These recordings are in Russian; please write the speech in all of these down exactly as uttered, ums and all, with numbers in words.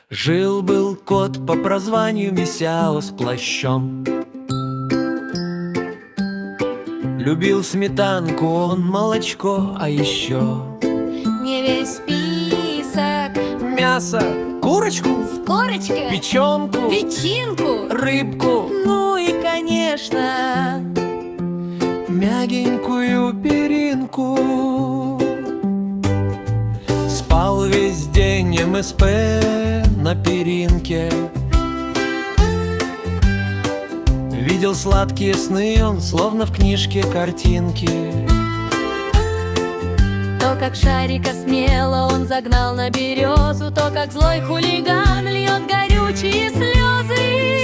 Жил-был кот по прозванию Месяо с плащом. Любил сметанку он, молочко, а еще не весь список: мясо, курочку, с корочкой, печенку, печенку, рыбку, ну и, конечно, мягенькую перинку. Спал весь день эм эс пэ на перинке. Видел сладкие сны он, словно в книжке картинки. то, как шарика смело он загнал на березу, то, как злой хулиган льет горючие слезы.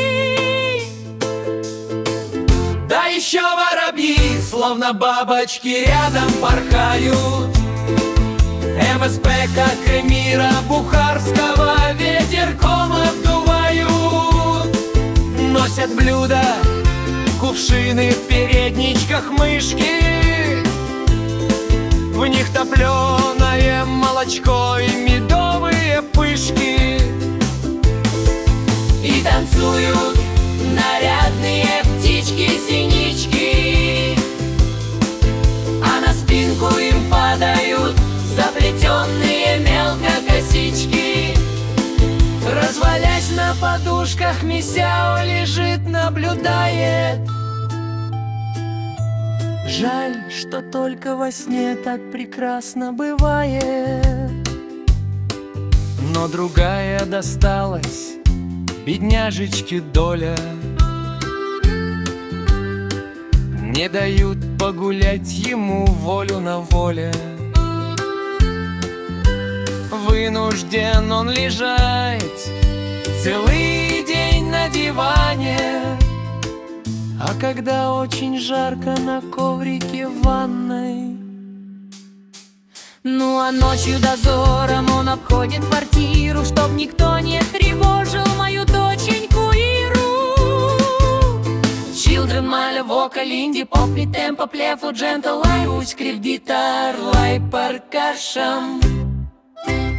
Да еще воробьи, словно бабочки, рядом порхают. эм эс пэ, как и мира бухарского, ветерком обдувают. Носят блюда, кувшины в передничках мышки. В них топленое молочко и медовые пышки. И танцуют нарядные птички-синички, а на спинку им падают заплетенные мелко косички. Развалясь на подушках, Месяо лежит, наблюдает. Жаль, что только во сне так прекрасно бывает. Но другая досталась бедняжечке доля. Не дают погулять ему волю на воле. Вынужден он лежать целый день на диване. А когда очень жарко, на коврике в ванной. Ну а ночью дозором он обходит квартиру, чтоб никто не тревожил мою доченьку Иру. Children, male vocal, indie, pop, mid tempo, playful, gentle, I, uskriv, guitar, light percussion.